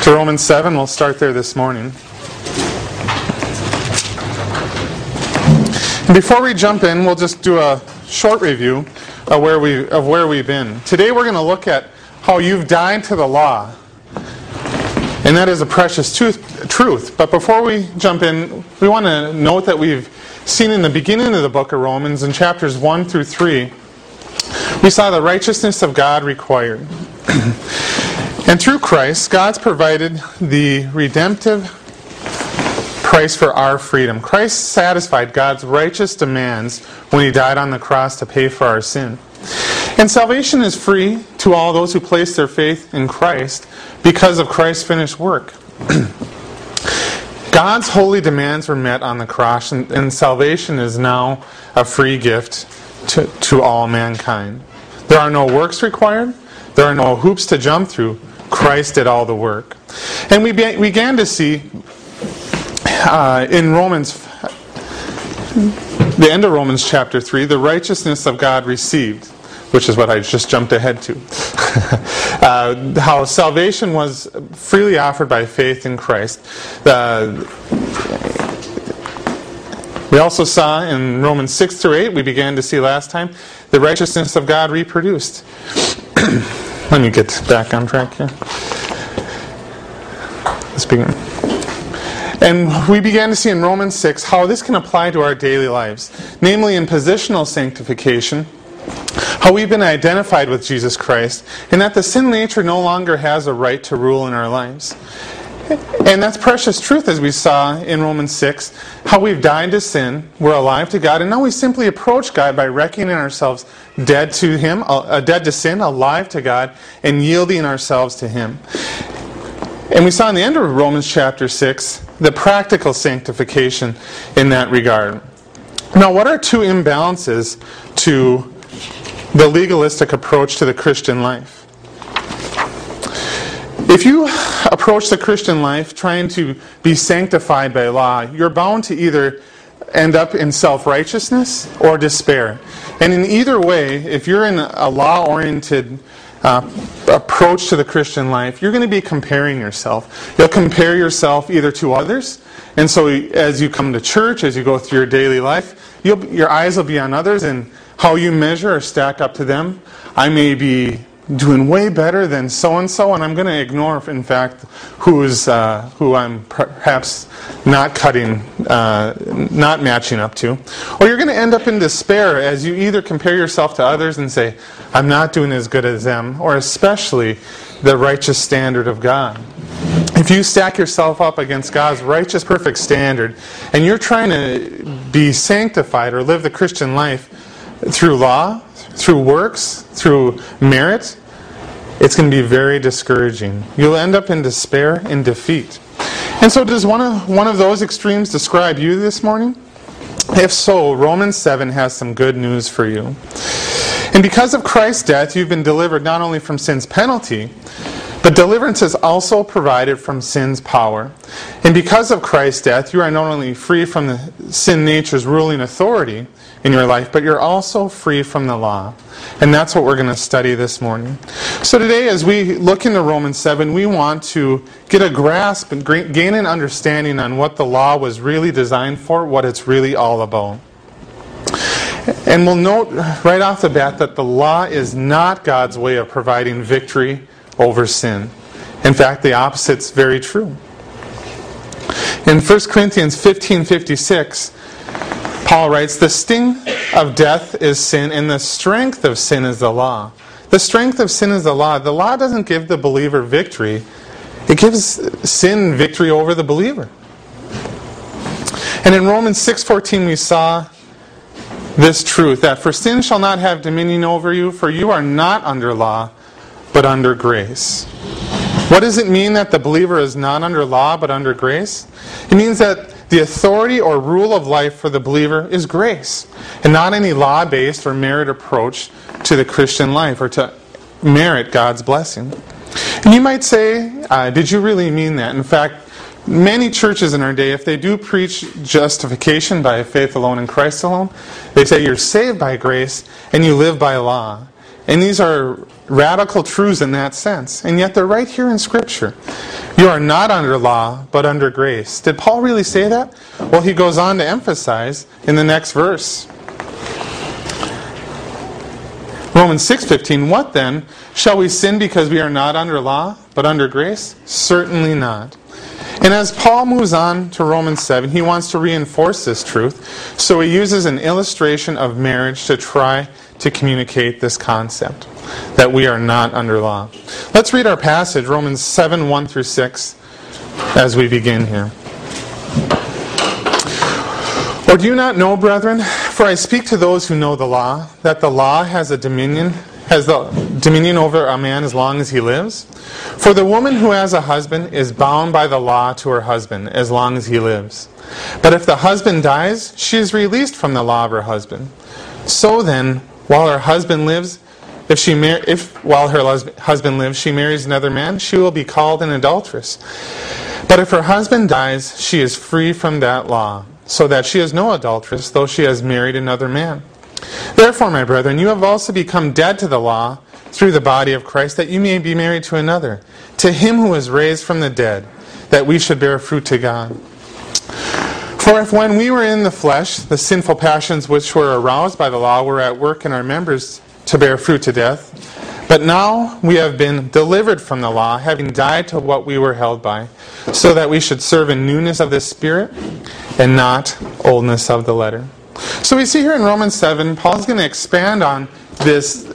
to Romans 7. We'll start there this morning. And before we jump in, we'll just do a short review of where we've been. Today we're going to look at how you've died to the law. And that is a precious truth. But before we jump in, we want to note that we've seen in the beginning of the book of Romans, in chapters 1 through 3, we saw the righteousness of God required. And through Christ, God's provided the redemptive price for our freedom. Christ satisfied God's righteous demands when He died on the cross to pay for our sin. And salvation is free to all those who place their faith in Christ because of Christ's finished work. God's holy demands were met on the cross, and salvation is now a free gift to all mankind. There are no works required. There are no hoops to jump through. Christ did all the work. And we began to see in Romans, the end of Romans chapter 3, the righteousness of God received, which is what I just jumped ahead to. How salvation was freely offered by faith in Christ. We also saw in Romans 6 through 8, we began to see last time, the righteousness of God reproduced. Let me get back on track here. Let's begin. And we began to see in Romans 6 how this can apply to our daily lives, namely in positional sanctification, how we've been identified with Jesus Christ, and that the sin nature no longer has a right to rule in our lives. And that's precious truth, as we saw in Romans 6, how we've died to sin, we're alive to God, and now we simply approach God by reckoning ourselves dead to Him, dead to sin, alive to God, and yielding ourselves to Him. And we saw in the end of Romans chapter 6 the practical sanctification in that regard. Now, what are two imbalances to the legalistic approach to the Christian life? If you approach the Christian life trying to be sanctified by law, you're bound to either end up in self-righteousness or despair. And in either way, if you're in a law-oriented approach to the Christian life, you're going to be comparing yourself. You'll compare yourself either to others, and so as you come to church, as you go through your daily life, your eyes will be on others and how you measure or stack up to them. I may be doing way better than so-and-so, and I'm going to ignore, in fact, who I'm perhaps not matching up to. Or you're going to end up in despair as you either compare yourself to others and say, I'm not doing as good as them, or especially the righteous standard of God. If you stack yourself up against God's righteous, perfect standard, and you're trying to be sanctified or live the Christian life through law, through works, through merit, it's going to be very discouraging. You'll end up in despair and defeat. And so does one of those extremes describe you this morning? If so, Romans 7 has some good news for you. And because of Christ's death, you've been delivered not only from sin's penalty, but deliverance is also provided from sin's power. And because of Christ's death, you are not only free from the sin nature's ruling authority in your life, but you're also free from the law. And that's what we're going to study this morning. So today, as we look into Romans 7, we want to get a grasp and gain an understanding on what the law was really designed for, what it's really all about. And we'll note right off the bat that the law is not God's way of providing victory over sin. In fact, the opposite's very true. In 1 Corinthians 15:56, Paul writes, the sting of death is sin, and the strength of sin is the law. The strength of sin is the law. The law doesn't give the believer victory. It gives sin victory over the believer. And in Romans 6:14 we saw this truth, that for sin shall not have dominion over you, for you are not under law, but under grace. What does it mean that the believer is not under law, but under grace? It means that the authority or rule of life for the believer is grace, and not any law-based or merit approach to the Christian life or to merit God's blessing. And you might say, did you really mean that? In fact, many churches in our day, if they do preach justification by faith alone in Christ alone, they say you're saved by grace and you live by law. And these are radical truths in that sense, and yet they're right here in Scripture. You are not under law, but under grace. Did Paul really say that? Well, he goes on to emphasize in the next verse. Romans 6:15, what then? Shall we sin because we are not under law, but under grace? Certainly not. And as Paul moves on to Romans 7, he wants to reinforce this truth, so he uses an illustration of marriage to try to communicate this concept, that we are not under law. Let's read our passage, Romans 7, 1 through 6, as we begin here. Or do you not know, brethren, for I speak to those who know the law, that the law has the dominion over a man as long as he lives? For the woman who has a husband is bound by the law to her husband as long as he lives. But if the husband dies, she is released from the law of her husband. So then, while her husband lives, while her husband lives, she marries another man, she will be called an adulteress. But if her husband dies, she is free from that law, so that she is no adulteress, though she has married another man. Therefore, my brethren, you have also become dead to the law through the body of Christ, that you may be married to another, to him who was raised from the dead, that we should bear fruit to God. For if when we were in the flesh, the sinful passions which were aroused by the law were at work in our members to bear fruit to death, but now we have been delivered from the law, having died to what we were held by, so that we should serve in newness of the Spirit and not oldness of the letter. So we see here in Romans 7, Paul's going to expand on this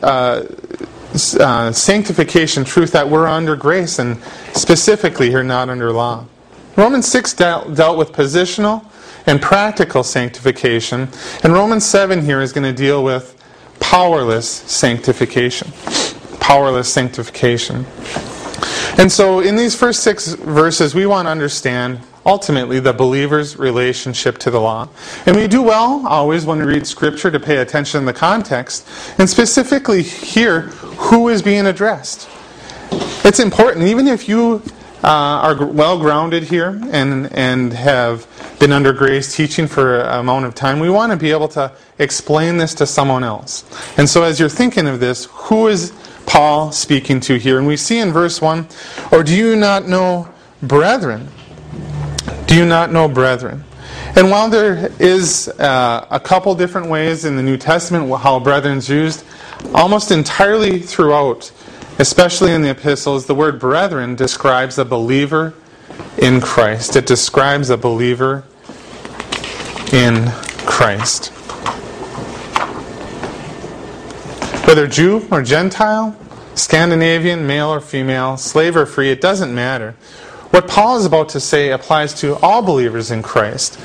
sanctification truth that we're under grace, and specifically here not under law. Romans 6 dealt with positional and practical sanctification, and Romans 7 here is going to deal with powerless sanctification. Powerless sanctification. And so in these first 6 verses, we want to understand ultimately the believer's relationship to the law. And we do well always when we read Scripture to pay attention to the context, and specifically here, who is being addressed. It's important, even if you are well grounded here and have been under grace teaching for an amount of time, we want to be able to explain this to someone else. And so as you're thinking of this, who is Paul speaking to here? And we see in verse 1, or do you not know, brethren? Do you not know, brethren? And while there is a couple different ways in the New Testament how brethren is used, almost entirely throughout, especially in the epistles, the word brethren describes a believer in Christ. It describes a believer in Christ. Whether Jew or Gentile, Scandinavian, male or female, slave or free, it doesn't matter. What Paul is about to say applies to all believers in Christ,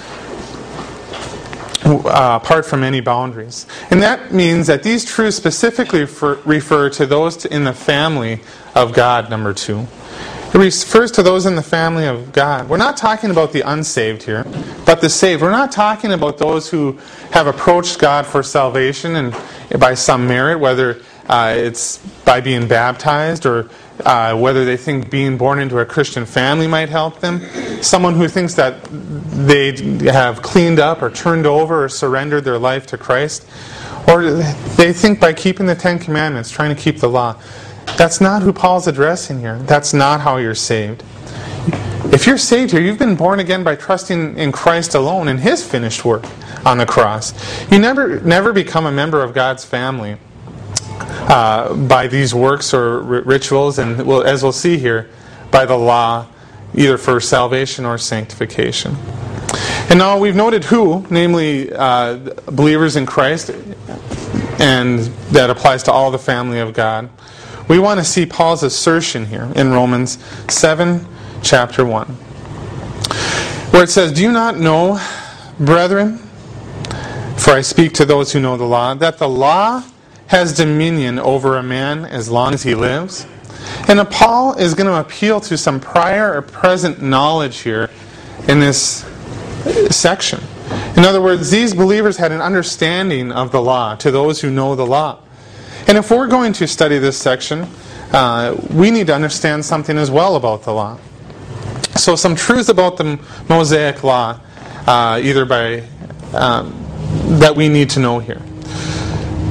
apart from any boundaries. And that means that these truths specifically refer to those in the family of God, number 2. It refers to those in the family of God. We're not talking about the unsaved here, but the saved. We're not talking about those who have approached God for salvation and by some merit, whether it's by being baptized or whether they think being born into a Christian family might help them. Someone who thinks that they have cleaned up or turned over or surrendered their life to Christ. Or they think by keeping the 10 Commandments, trying to keep the law. That's not who Paul's addressing here. That's not how you're saved. If you're saved here, you've been born again by trusting in Christ alone and His finished work on the cross. You never become a member of God's family by these works or rituals, and as we'll see here, by the law, either for salvation or sanctification. And now we've noted who, namely believers in Christ, and that applies to all the family of God. We want to see Paul's assertion here in Romans 7, chapter 1, where it says, "Do you not know, brethren, for I speak to those who know the law, that the law has dominion over a man as long as he lives?" And Paul is going to appeal to some prior or present knowledge here in this section. In other words, these believers had an understanding of the law, to those who know the law. And if we're going to study this section, we need to understand something as well about the law. So some truths about the Mosaic law, that we need to know here.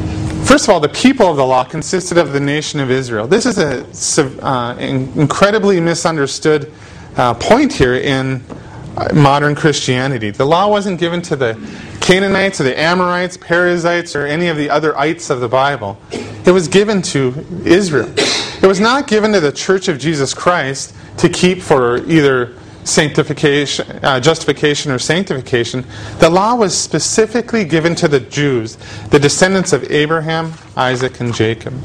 First of all, the people of the law consisted of the nation of Israel. This is an incredibly misunderstood point here in modern Christianity. The law wasn't given to the Canaanites or the Amorites, Perizzites, or any of the other ites of the Bible. It was given to Israel. It was not given to the Church of Jesus Christ to keep for either sanctification, justification or sanctification. The law was specifically given to the Jews, the descendants of Abraham, Isaac, and Jacob.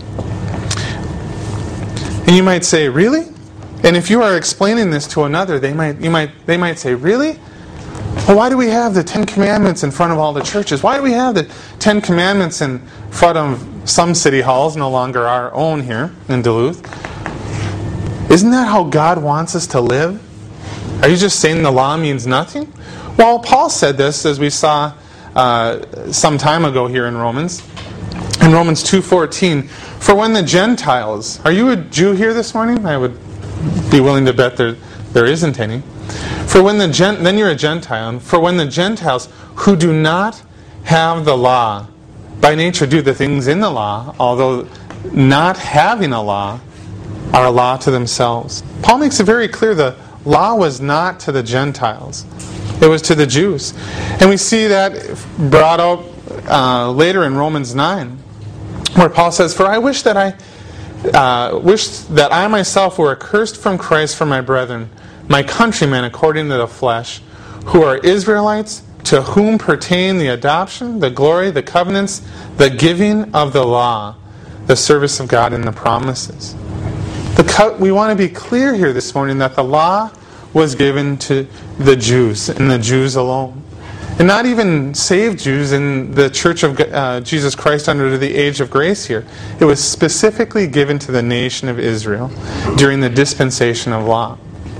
And you might say, really? And if you are explaining this to another, they might say, really? Well, why do we have the Ten Commandments in front of all the churches? Why do we have the Ten Commandments in front of some city halls, no longer our own here in Duluth? Isn't that how God wants us to live? Are you just saying the law means nothing? Well, Paul said this, as we saw some time ago here in Romans. In Romans 2:14, for when the Gentiles... Are you a Jew here this morning? I would be willing to bet there isn't any. Then you're a Gentile. And for when the Gentiles who do not have the law, by nature do the things in the law, although not having a law, are a law to themselves. Paul makes it very clear the law was not to the Gentiles. It was to the Jews. And we see that brought out later in Romans 9, where Paul says, for I wish that I myself were accursed from Christ for my brethren, my countrymen according to the flesh, who are Israelites, to whom pertain the adoption, the glory, the covenants, the giving of the law, the service of God, and the promises. We want to be clear here this morning that the law was given to the Jews, and the Jews alone. And not even saved Jews in the Church of Jesus Christ under the age of grace here. It was specifically given to the nation of Israel during the dispensation of law.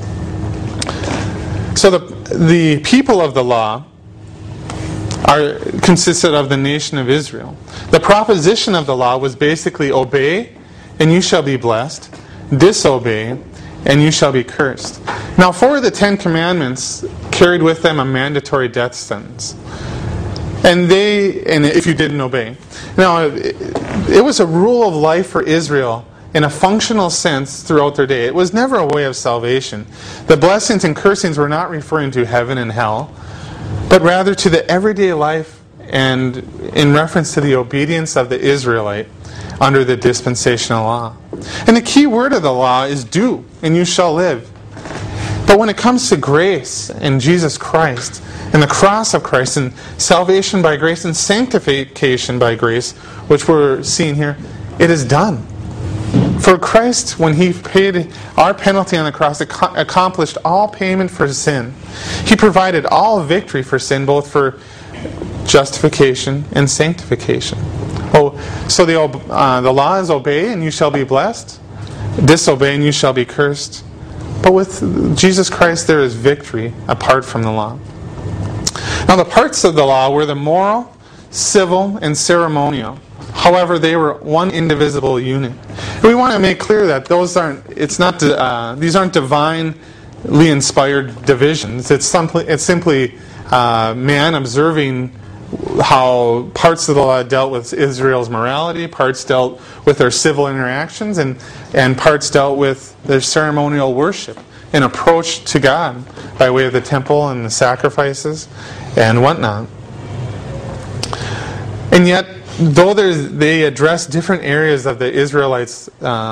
So the people of the law consisted of the nation of Israel. The proposition of the law was basically obey, and you shall be blessed. Disobey, and you shall be cursed. Now, 4 of the 10 commandments carried with them a mandatory death sentence. And if you didn't obey. Now, it was a rule of life for Israel in a functional sense throughout their day. It was never a way of salvation. The blessings and cursings were not referring to heaven and hell, but rather to the everyday life and in reference to the obedience of the Israelite under the dispensational law. And the key word of the law is do, and you shall live. But when it comes to grace and Jesus Christ, and the cross of Christ, and salvation by grace, and sanctification by grace, which we're seeing here, it is done. For Christ, when He paid our penalty on the cross, accomplished all payment for sin. He provided all victory for sin, both for justification and sanctification. So the law is obey and you shall be blessed, disobey and you shall be cursed. But with Jesus Christ there is victory apart from the law. Now the parts of the law were the moral, civil, and ceremonial. However, they were one indivisible unit. And we want to make clear that these aren't divinely inspired divisions. It's simply man observing how parts of the law dealt with Israel's morality, parts dealt with their civil interactions, and parts dealt with their ceremonial worship and approach to God by way of the temple and the sacrifices and whatnot. And yet, though they address different areas of the Israelites'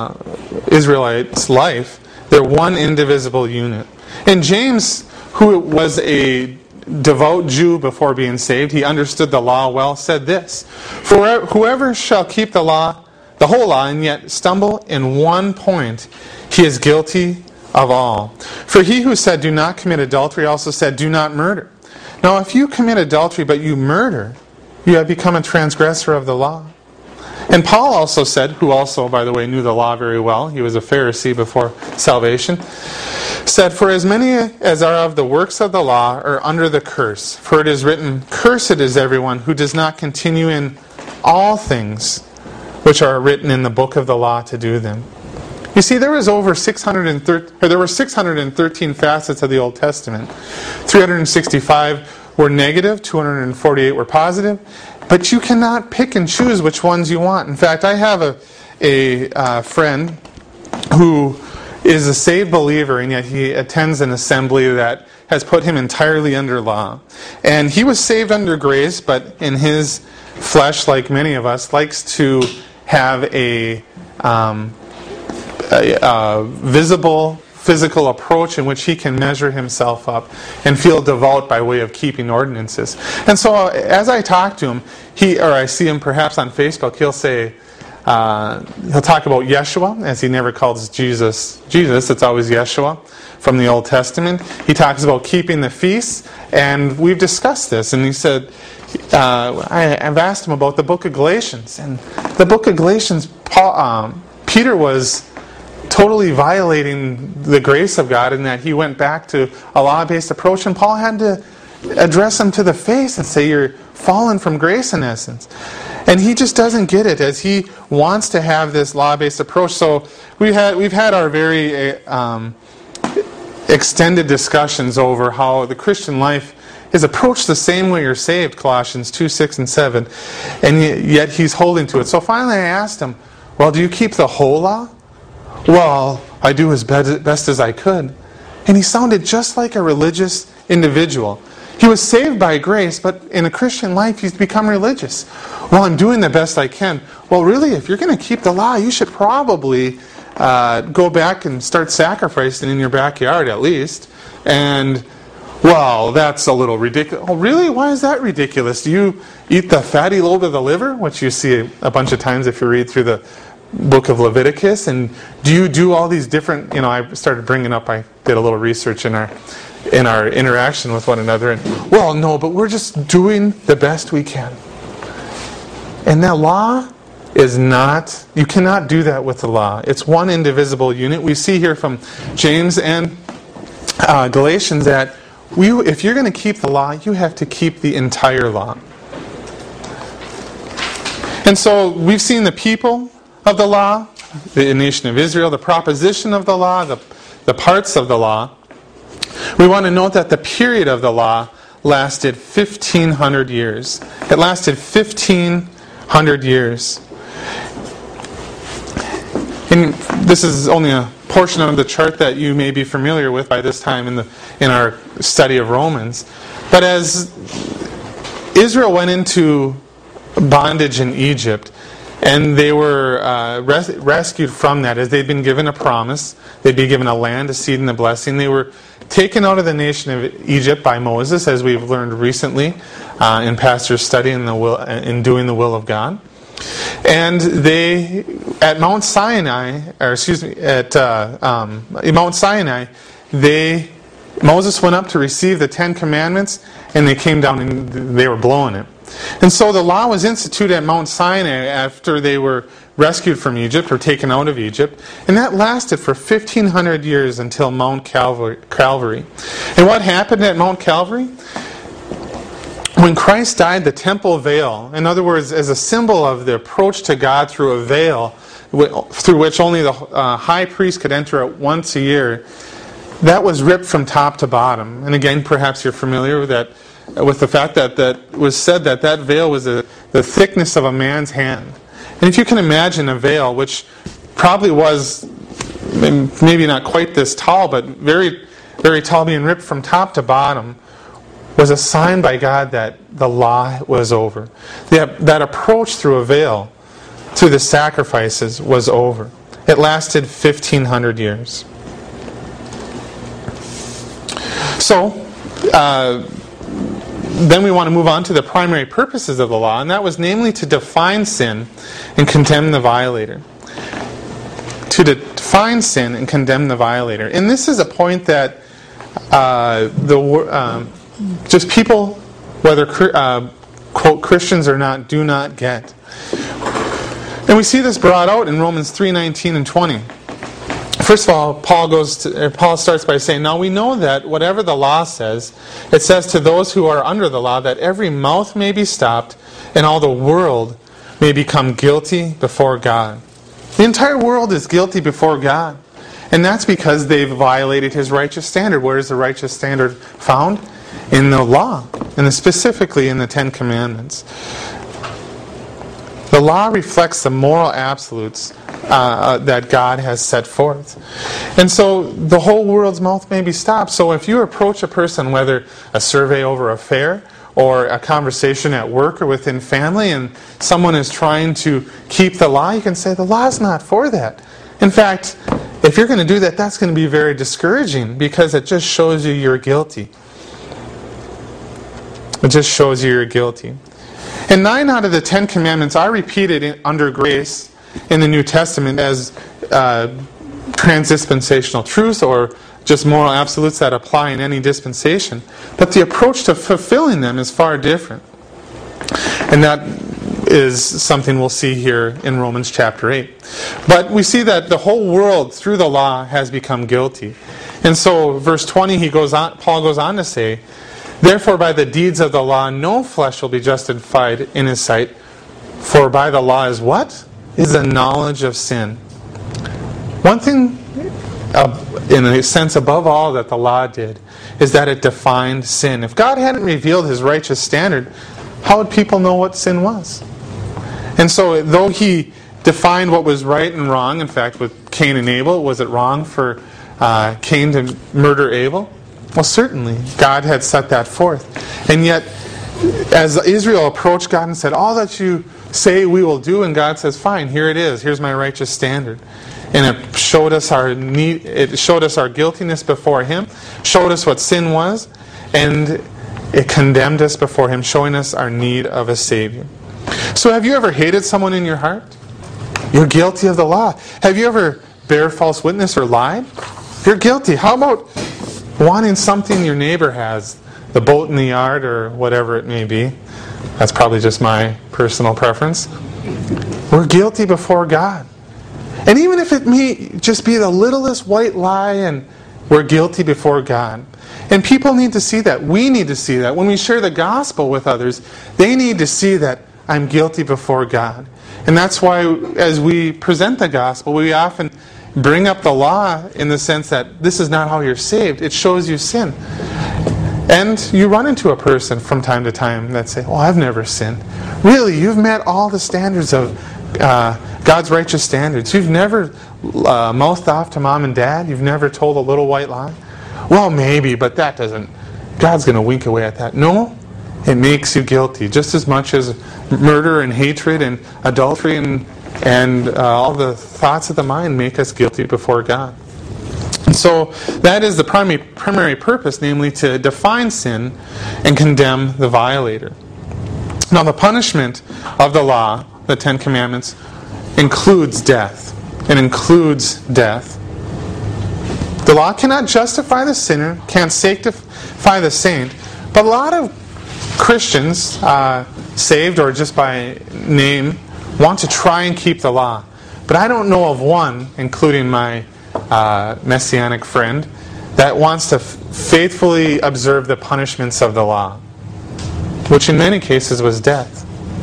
life, they're one indivisible unit. And James, who was a devout Jew before being saved, he understood the law well, said this: for whoever shall keep the law, the whole law, and yet stumble in one point, he is guilty of all. For he who said, do not commit adultery, also said, do not murder. Now if you commit adultery but you murder, you have become a transgressor of the law. And Paul also said, who also, by the way, knew the law very well, he was a Pharisee before salvation, said, for as many as are of the works of the law are under the curse. For it is written, cursed is everyone who does not continue in all things which are written in the book of the law to do them. You see, there were 613 facets of the Old Testament. 365 were negative, 248 were positive, But you cannot pick and choose which ones you want. In fact, I have a friend who is a saved believer, and yet he attends an assembly that has put him entirely under law. And he was saved under grace, but in his flesh, like many of us, likes to have a visible, physical approach in which he can measure himself up and feel devout by way of keeping ordinances. And so as I talk to him, I see him perhaps on Facebook, he'll say, he'll talk about Yeshua, as he never calls Jesus, it's always Yeshua from the Old Testament. He talks about keeping the feasts, and we've discussed this, and he said, I've asked him about the book of Galatians, and the book of Galatians, Peter was totally violating the grace of God in that he went back to a law-based approach, and Paul had to address him to the face and say, you're fallen from grace in essence. And he just doesn't get it, as he wants to have this law-based approach. So we've had our very extended discussions over how the Christian life is approached the same way you're saved, Colossians 2, 6, and 7, and yet he's holding to it. So finally I asked him, well, do you keep the whole law? Well, I do as best as I could. And he sounded just like a religious individual. He was saved by grace, but in a Christian life he's become religious. Well, I'm doing the best I can. Well, really, if you're going to keep the law, you should probably go back and start sacrificing in your backyard at least. And, well, that's a little ridiculous. Oh, really? Why is that ridiculous? Do you eat the fatty lobe of the liver, which you see a bunch of times if you read through the book of Leviticus? And do you do all these different, I started bringing up, I did a little research in our interaction with one another, and, well, no, but we're just doing the best we can. And that law is not, you cannot do that with the law. It's one indivisible unit. We see here from James and Galatians that if you're going to keep the law, you have to keep the entire law. And so we've seen the people of the law, the nation of Israel, the proposition of the law, the parts of the law. We want to note that the period of the law lasted 1,500 years. It lasted 1,500 years. And this is only a portion of the chart that you may be familiar with by this time in our study of Romans. But as Israel went into bondage in Egypt, and they were rescued from that, as they'd been given a promise, they'd be given a land, a seed, and a blessing. They were taken out of the nation of Egypt by Moses, as we've learned recently in Pastor's study in doing the will of God. And they, at Mount Sinai, Moses went up to receive the 10 Commandments, and they came down and they were blowing it. And so the law was instituted at Mount Sinai after they were rescued from Egypt or taken out of Egypt. And that lasted for 1,500 years until Mount Calvary. And what happened at Mount Calvary? When Christ died, the temple veil, in other words, as a symbol of the approach to God through a veil, through which only the high priest could enter once a year, that was ripped from top to bottom. And again, perhaps you're familiar with that, with the fact that was said that veil was the thickness of a man's hand. And if you can imagine a veil, which probably was maybe not quite this tall, but very, very tall, being ripped from top to bottom, was a sign by God that the law was over. That approach through a veil, through the sacrifices, was over. It lasted 1,500 years. So, then we want to move on to the primary purposes of the law, and that was namely to define sin and condemn the violator. To define sin and condemn the violator. And this is a point that just people, whether quote Christians or not, do not get. And we see this brought out in Romans 3:19 and 20. First of all, Paul starts by saying, now we know that whatever the law says, it says to those who are under the law that every mouth may be stopped and all the world may become guilty before God. The entire world is guilty before God. And that's because they've violated His righteous standard. Where is the righteous standard found? In the law, and specifically in the 10 Commandments. The law reflects the moral absolutes that God has set forth. And so the whole world's mouth may be stopped. So if you approach a person, whether a survey over a fair or a conversation at work or within family, and someone is trying to keep the law, you can say, the law is not for that. In fact, if you're going to do that, that's going to be very discouraging because it just shows you you're guilty. It just shows you you're guilty. And 9 out of the 10 commandments are repeated under grace in the New Testament as transdispensational truths or just moral absolutes that apply in any dispensation. But the approach to fulfilling them is far different. And that is something we'll see here in Romans chapter 8. But we see that the whole world through the law has become guilty. And so verse 20 Paul goes on to say, therefore by the deeds of the law no flesh will be justified in his sight, for by the law is what? Is the knowledge of sin. One thing, in a sense above all, that the law did is that it defined sin. If God hadn't revealed His righteous standard, how would people know what sin was? And so though He defined what was right and wrong, in fact with Cain and Abel, was it wrong for Cain to murder Abel? Well, certainly God had set that forth. And yet as Israel approached God and said, all that you say we will do, and God says, fine, here it is, here's my righteous standard. And it showed us our need, it showed us our guiltiness before Him, showed us what sin was, and it condemned us before Him, showing us our need of a Savior. So have you ever hated someone in your heart? You're guilty of the law. Have you ever bare false witness or lied? You're guilty. How about wanting something your neighbor has, the boat in the yard or whatever it may be? That's probably just my personal preference. We're guilty before God. And even if it may just be the littlest white lie, and we're guilty before God. And people need to see that. We need to see that. When we share the gospel with others, they need to see that I'm guilty before God. And that's why as we present the gospel, we often bring up the law in the sense that this is not how you're saved. It shows you sin. And you run into a person from time to time that say, oh, I've never sinned. Really, you've met all the standards of God's righteous standards. You've never mouthed off to mom and dad. You've never told a little white lie. Well, maybe, but that doesn't, God's going to wink away at that. No, it makes you guilty just as much as murder and hatred and adultery and all the thoughts of the mind make us guilty before God. So that is the primary purpose, namely to define sin and condemn the violator. Now the punishment of the law, the Ten Commandments, includes death. It includes death. The law cannot justify the sinner, can't sanctify the saint, but a lot of Christians, saved or just by name, want to try and keep the law. But I don't know of one, including my Messianic friend, that wants to faithfully observe the punishments of the law, which in many cases was death.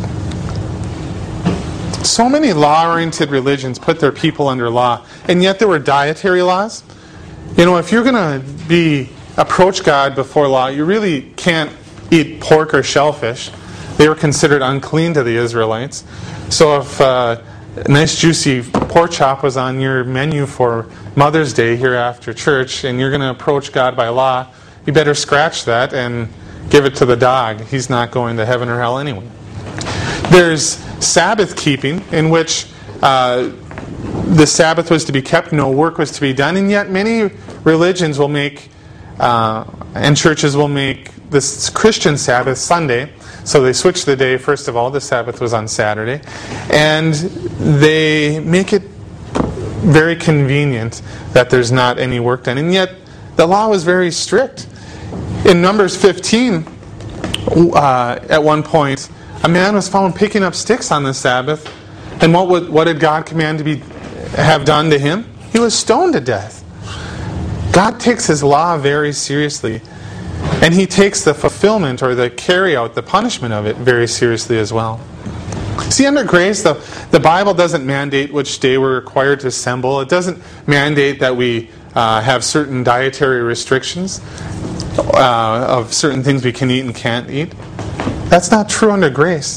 So many law-oriented religions put their people under law, and yet there were dietary laws. You know, if you're going to approach God before law, you really can't eat pork or shellfish. They were considered unclean to the Israelites. So if a nice juicy pork chop was on your menu for Mother's Day here after church, and you're going to approach God by law, you better scratch that and give it to the dog. He's not going to heaven or hell anyway. There's Sabbath keeping, in which the Sabbath was to be kept, no work was to be done, and yet many religions will make, and churches will make this Christian Sabbath Sunday. So they switch the day. First of all, the Sabbath was on Saturday. And they make it very convenient that there's not any work done. And yet, the law was very strict. In Numbers 15, at one point, a man was found picking up sticks on the Sabbath. And what did God command to have done to him? He was stoned to death. God takes His law very seriously. And He takes the fulfillment or the carry out, the punishment of it very seriously as well. See, under grace, the Bible doesn't mandate which day we're required to assemble. It doesn't mandate that we have certain dietary restrictions of certain things we can eat and can't eat. That's not true under grace.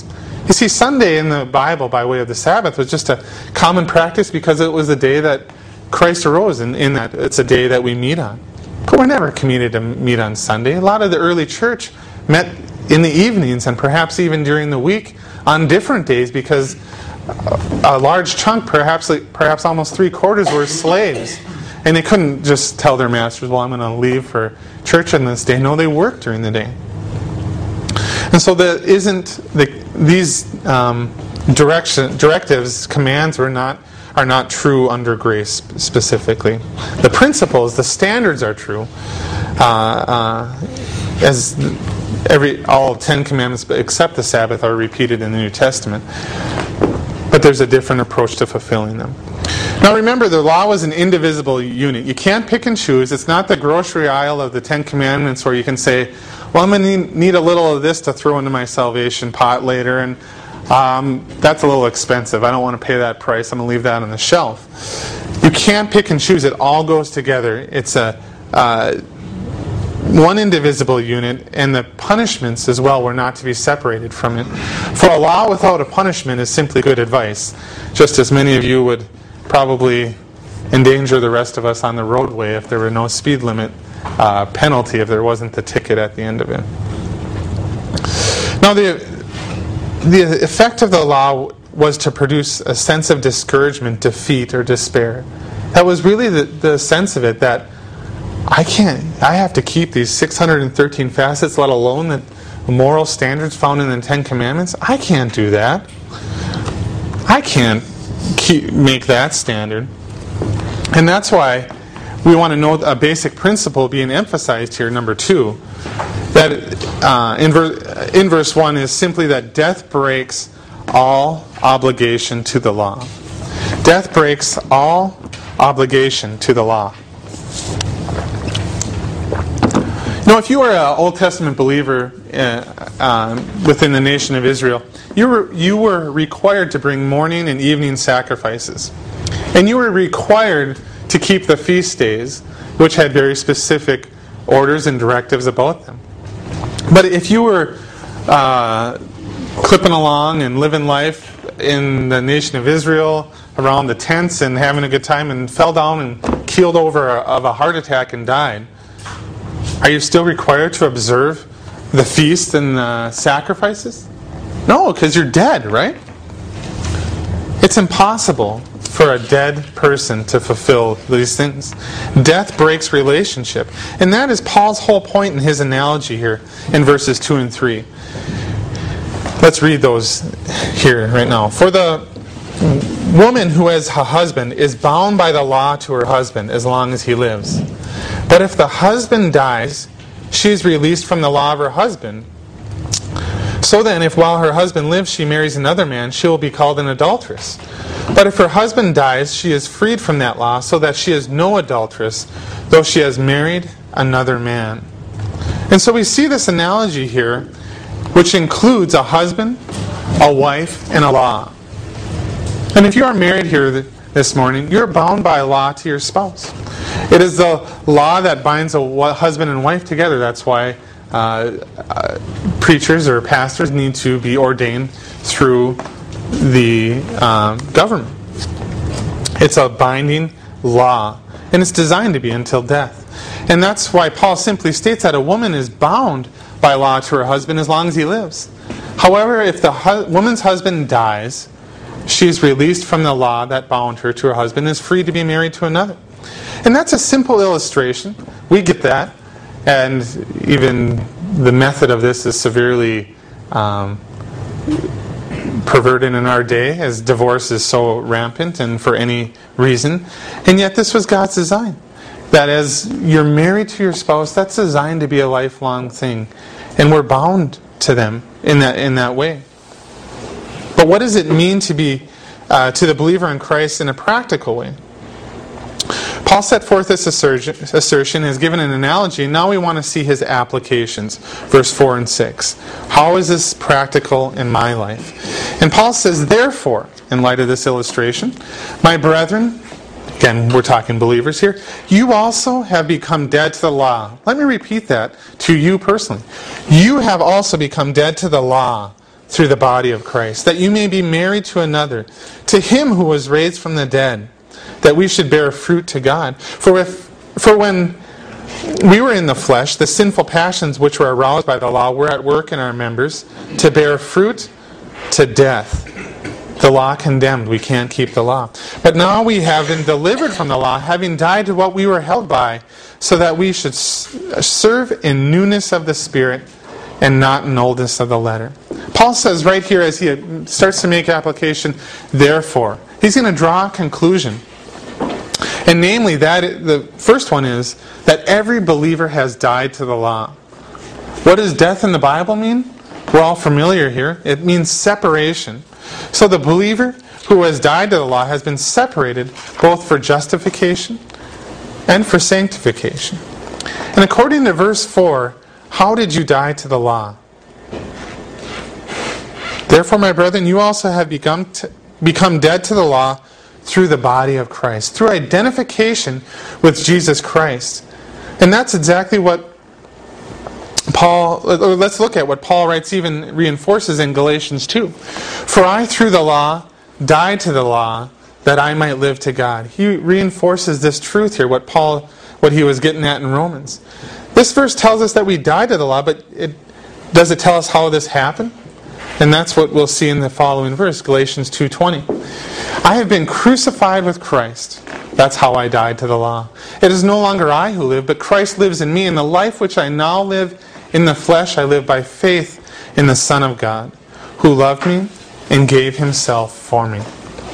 You see, Sunday in the Bible, by way of the Sabbath, was just a common practice because it was the day that Christ arose, and in that it's a day that we meet on. But we're never commanded to meet on Sunday. A lot of the early church met in the evenings and perhaps even during the week on different days because a large chunk, perhaps almost 3/4, were slaves. And they couldn't just tell their masters, well, I'm going to leave for church on this day. No, they worked during the day. And so these directives, commands are not true under grace specifically. The principles, the standards are true, as all 10 commandments except the Sabbath are repeated in the New Testament. But there's a different approach to fulfilling them. Now remember, the law was an indivisible unit. You can't pick and choose. It's not the grocery aisle of the 10 commandments where you can say, well, I'm going to need a little of this to throw into my salvation pot later, and that's a little expensive. I don't want to pay that price. I'm going to leave that on the shelf. You can't pick and choose. It all goes together. It's one indivisible unit, and the punishments as well were not to be separated from it. For a law without a punishment is simply good advice, just as many of you would probably endanger the rest of us on the roadway if there were no speed limit penalty, if there wasn't the ticket at the end of it. Now the effect of the law was to produce a sense of discouragement, defeat, or despair. That was really the sense of it, that I have to keep these 613 facets, let alone the moral standards found in the 10 Commandments. I can't do that. I can't make that standard. And that's why we want to know a basic principle being emphasized here, number 2, that in verse 1 is simply that death breaks all obligation to the law. Death breaks all obligation to the law. Now, if you were an Old Testament believer within the nation of Israel, you were required to bring morning and evening sacrifices. And you were required to keep the feast days, which had very specific orders and directives about them. But if you were clipping along and living life in the nation of Israel around the tents and having a good time and fell down and keeled over of a heart attack and died, are you still required to observe the feast and the sacrifices? No, because you're dead, right? It's impossible for a dead person to fulfill these things. Death breaks relationship. And that is Paul's whole point in his analogy here in verses 2 and 3. Let's read those here right now. For the woman who has a husband is bound by the law to her husband as long as he lives. But if the husband dies, she is released from the law of her husband. So then, if while her husband lives she marries another man, she will be called an adulteress. But if her husband dies, she is freed from that law, so that she is no adulteress, though she has married another man. And so we see this analogy here, which includes a husband, a wife, and a law. And if you are married here this morning, you're bound by a law to your spouse. It is the law that binds a husband and wife together. That's why preachers or pastors need to be ordained through the government. It's a binding law, and it's designed to be until death. And that's why Paul simply states that a woman is bound by law to her husband as long as he lives. However, if the woman's husband dies, she is released from the law that bound her to her husband and is free to be married to another. And that's a simple illustration. We get that. And even the method of this is severely perverted in our day, as divorce is so rampant and for any reason. And yet this was God's design. That as you're married to your spouse, that's designed to be a lifelong thing. And we're bound to them in that way. But what does it mean to be to the believer in Christ in a practical way? Paul set forth this assertion, has given an analogy, and now we want to see his applications. Verse 4 and 6. How is this practical in my life? And Paul says, therefore, in light of this illustration, my brethren, again, we're talking believers here, you also have become dead to the law. Let me repeat that to you personally. You have also become dead to the law through the body of Christ, that you may be married to another, to him who was raised from the dead, that we should bear fruit to God. For when we were in the flesh, the sinful passions which were aroused by the law were at work in our members to bear fruit to death. The law condemned. We can't keep the law. But now we have been delivered from the law, having died to what we were held by, so that we should serve in newness of the Spirit and not in oldness of the letter. Paul says right here, as he starts to make application, therefore, he's going to draw a conclusion. And namely, that the first one is that every believer has died to the law. What does death in the Bible mean? We're all familiar here. It means separation. So the believer who has died to the law has been separated both for justification and for sanctification. And according to verse 4, how did you die to the law? Therefore, my brethren, you also have become dead to the law through the body of Christ, through identification with Jesus Christ. And that's exactly what Paul, let's look at what Paul writes, even reinforces in Galatians 2. For I through the law died to the law, that I might live to God. He reinforces this truth here, what he was getting at in Romans. This verse tells us that we died to the law, but does it tell us how this happened? And that's what we'll see in the following verse, Galatians 2:20. I have been crucified with Christ. That's how I died to the law. It is no longer I who live, but Christ lives in me. And the life which I now live in the flesh, I live by faith in the Son of God, who loved me and gave himself for me.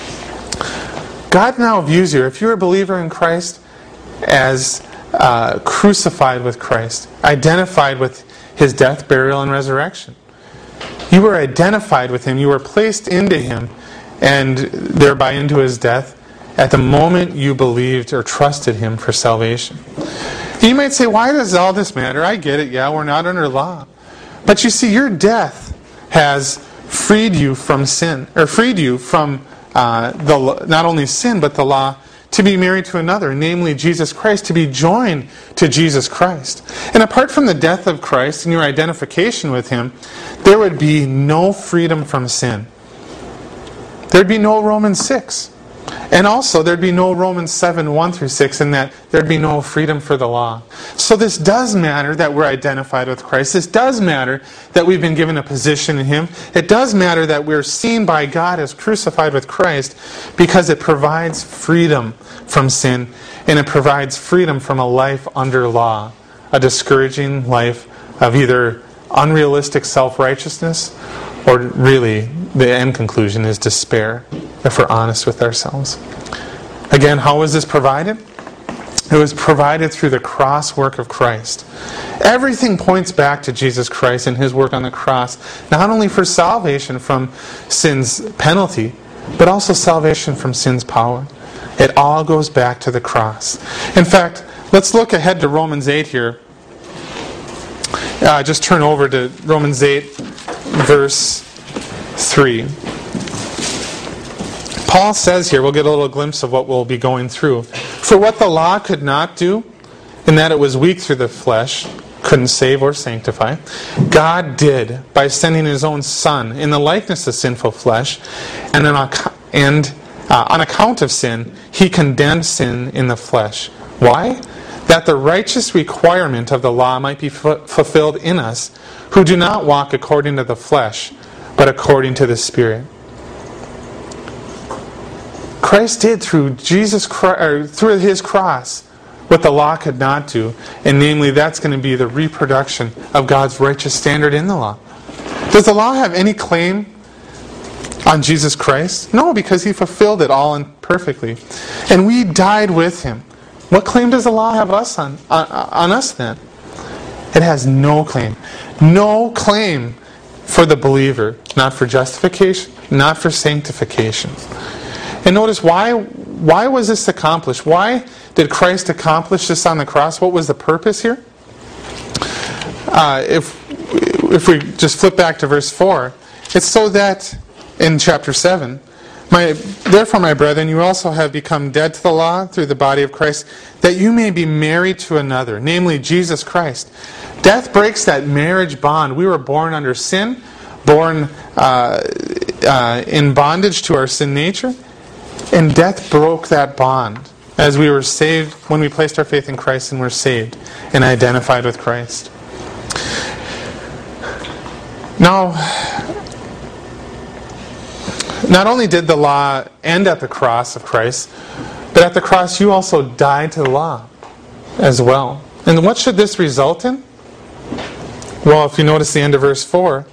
God now views you, if you're a believer in Christ, as crucified with Christ, identified with his death, burial, and resurrection. You were identified with him. You were placed into him, and thereby into his death, at the moment you believed or trusted him for salvation. You might say, why does all this matter? I get it, yeah, we're not under law. But you see, your death has freed you from sin, or freed you from not only sin, but the law, to be married to another, namely Jesus Christ, to be joined to Jesus Christ. And apart from the death of Christ and your identification with him, there would be no freedom from sin. There'd be no Romans 6. And also, there'd be no Romans 7, 1 through 6, in that there'd be no freedom for the law. So this does matter that we're identified with Christ. This does matter that we've been given a position in him. It does matter that we're seen by God as crucified with Christ, because it provides freedom from sin, and it provides freedom from a life under law, a discouraging life of either unrealistic self-righteousness, or really, the end conclusion is despair, if we're honest with ourselves. Again, how was this provided? It was provided through the cross work of Christ. Everything points back to Jesus Christ and his work on the cross, not only for salvation from sin's penalty, but also salvation from sin's power. It all goes back to the cross. In fact, let's look ahead to Romans 8 here. Just turn over to Romans 8, verse 3. Paul says here, we'll get a little glimpse of what we'll be going through. For what the law could not do, in that it was weak through the flesh, couldn't save or sanctify, God did by sending his own Son in the likeness of sinful flesh, and on account of sin, he condemned sin in the flesh. Why? That the righteous requirement of the law might be fulfilled in us, who do not walk according to the flesh, but according to the Spirit. Christ did through through his cross what the law could not do, and namely, that's going to be the reproduction of God's righteous standard in the law. Does the law have any claim on Jesus Christ? No, because he fulfilled it all perfectly, and we died with him. What claim does the law have on us then? It has no claim. No claim for the believer. Not for justification, not for sanctification. And notice, why was this accomplished? Why did Christ accomplish this on the cross? What was the purpose here? If we just flip back to verse 4, it's so that, in chapter 7, therefore, my brethren, you also have become dead to the law through the body of Christ, that you may be married to another, namely Jesus Christ. Death breaks that marriage bond. We were born under sin, born in bondage to our sin nature, and death broke that bond as we were saved when we placed our faith in Christ and were saved and identified with Christ. Now, not only did the law end at the cross of Christ, but at the cross you also died to the law as well. And what should this result in? Well, if you notice the end of verse 4,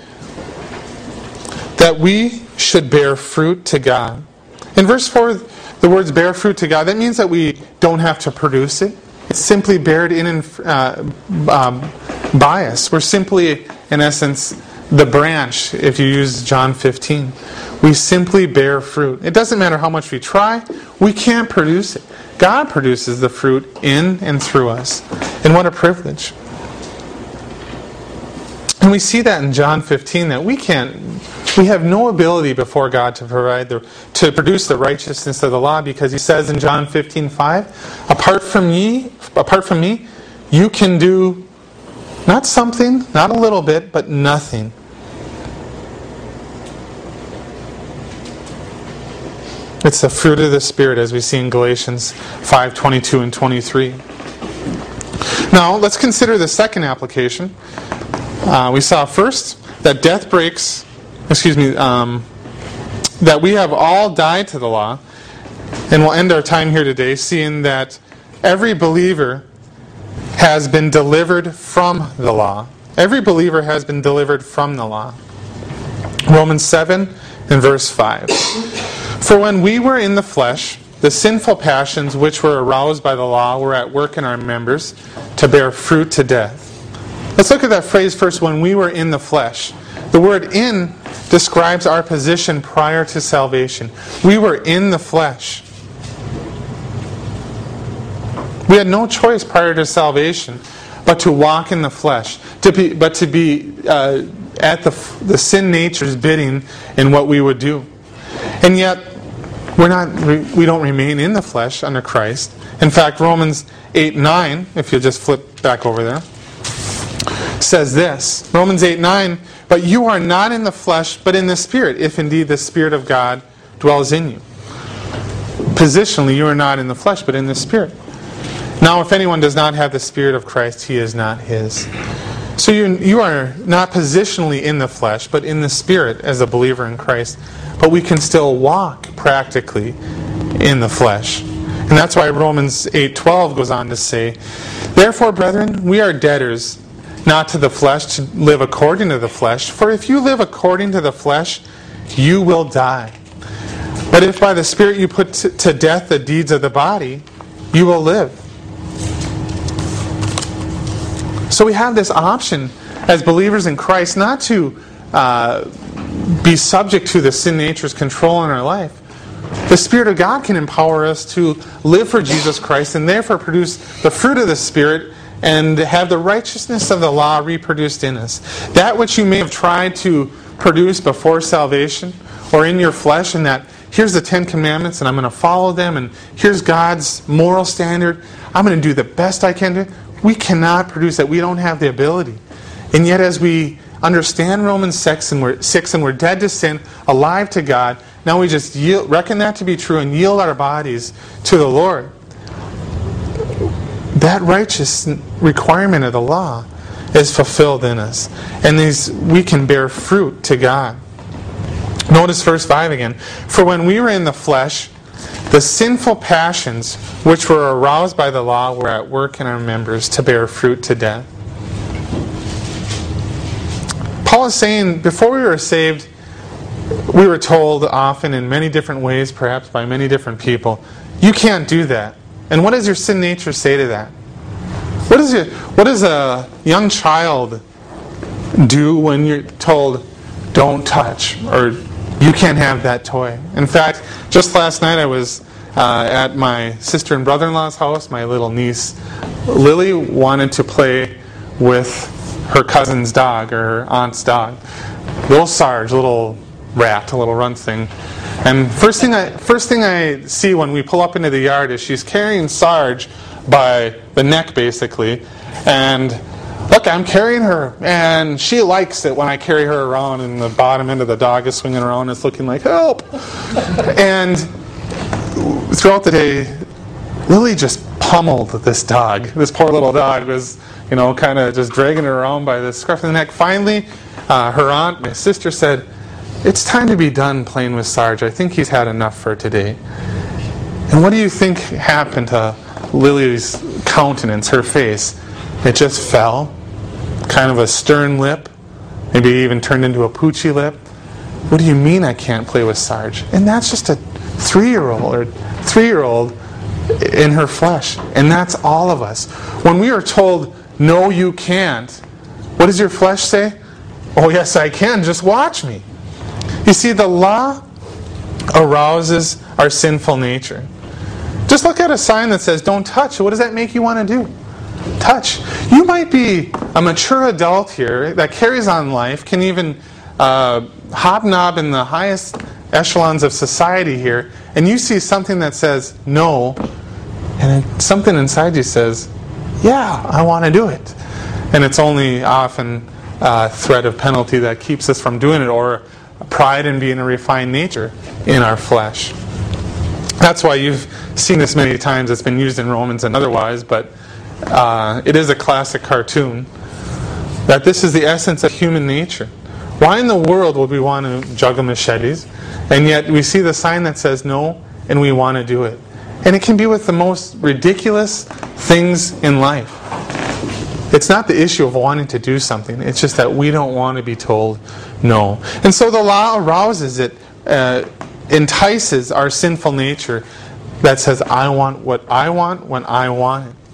that we should bear fruit to God. In verse 4, the words bear fruit to God, that means that we don't have to produce it. It's simply bared in by us. We're simply, in essence, the branch, if you use John 15. We simply bear fruit. It doesn't matter how much we try, we can't produce it. God produces the fruit in and through us. And what a privilege. And we see that in John 15, that we have no ability before God to produce the righteousness of the law, because He says in John 15:5, apart from me, you can do not something, not a little bit, but nothing. It's the fruit of the Spirit, as we see in Galatians 5:22 and 23. Now, let's consider the second application. We saw first that that we have all died to the law. And we'll end our time here today seeing that every believer has been delivered from the law. Every believer has been delivered from the law. Romans 7 and verse 5. For when we were in the flesh, the sinful passions which were aroused by the law were at work in our members to bear fruit to death. Let's look at that phrase first, when we were in the flesh. The word in describes our position prior to salvation. We were in the flesh. We had no choice prior to salvation but to walk in the flesh, to be at the sin nature's bidding in what we would do. And yet, we don't remain in the flesh under Christ. In fact, Romans 8:9, if you'll just flip back over there, says this. Romans 8:9, but you are not in the flesh, but in the Spirit, if indeed the Spirit of God dwells in you. Positionally, you are not in the flesh, but in the Spirit. Now, if anyone does not have the Spirit of Christ, he is not his. So you are not positionally in the flesh, but in the Spirit as a believer in Christ. But we can still walk practically in the flesh. And that's why Romans 8:12 goes on to say, therefore, brethren, we are debtors, not to the flesh, to live according to the flesh. For if you live according to the flesh, you will die. But if by the Spirit you put to death the deeds of the body, you will live. So we have this option as believers in Christ not to be subject to the sin nature's control in our life. The Spirit of God can empower us to live for Jesus Christ and therefore produce the fruit of the Spirit and have the righteousness of the law reproduced in us. That which you may have tried to produce before salvation or in your flesh, and that here's the 10 Commandments and I'm going to follow them, and here's God's moral standard, I'm going to do the best I can do. We cannot produce that. We don't have the ability. And yet as we understand Romans 6 and we're dead to sin, alive to God, now we just reckon that to be true and yield our bodies to the Lord. That righteous requirement of the law is fulfilled in us. And we can bear fruit to God. Notice verse 5 again. For when we were in the flesh, the sinful passions which were aroused by the law were at work in our members to bear fruit to death. Paul is saying, before we were saved, we were told often in many different ways, perhaps by many different people, you can't do that. And what does your sin nature say to that? What does a young child do when you're told, don't touch, or you can't have that toy? In fact, just last night I was at my sister and brother-in-law's house. My little niece, Lily, wanted to play with her cousin's dog, or her aunt's dog. Little Sarge, little rat, a little runt thing. And first thing I see when we pull up into the yard is she's carrying Sarge by the neck, basically, and look, I'm carrying her, and she likes it when I carry her around, and the bottom end of the dog is swinging around, it's looking like, help! And throughout the day, Lily just pummeled this dog. This poor little dog was, kind of just dragging her around by the scruff of the neck. Finally, her aunt, my sister, said, it's time to be done playing with Sarge. I think he's had enough for today. And what do you think happened to Lily's countenance, her face? It just fell. Kind of a stern lip. Maybe even turned into a poochy lip. What do you mean I can't play with Sarge? And that's just a 3-year-old in her flesh. And that's all of us. When we are told, no, you can't, what does your flesh say? Oh, yes, I can. Just watch me. You see, the law arouses our sinful nature. Just look at a sign that says, don't touch. What does that make you want to do? Touch. You might be a mature adult here that carries on life, can even hobnob in the highest echelons of society here, and you see something that says no, and something inside you says, yeah, I want to do it. And it's only often a threat of penalty that keeps us from doing it, or pride in being a refined nature in our flesh. That's why you've seen this many times. It's been used in Romans and otherwise, but it is a classic cartoon, that this is the essence of human nature. Why in the world would we want to juggle machetes? And yet we see the sign that says no, and we want to do it. And it can be with the most ridiculous things in life. It's not the issue of wanting to do something. It's just that we don't want to be told no. And so the law arouses it, entices our sinful nature that says, I want what I want when I want it.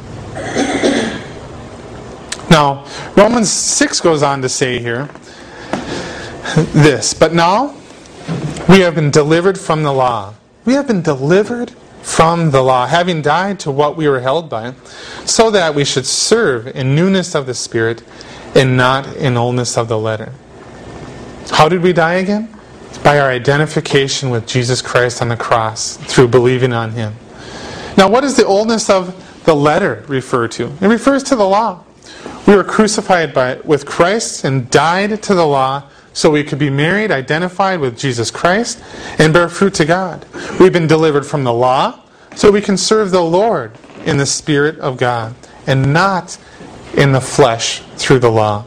Now, Romans 6 goes on to say here this, but now we have been delivered from the law. We have been delivered from the law, having died to what we were held by, so that we should serve in newness of the Spirit and not in oldness of the letter. How did we die again? By our identification with Jesus Christ on the cross through believing on Him. Now, what does the oldness of the letter refer to? It refers to the law. We were crucified with Christ and died to the law so we could be married, identified with Jesus Christ, and bear fruit to God. We've been delivered from the law so we can serve the Lord in the Spirit of God and not in the flesh through the law.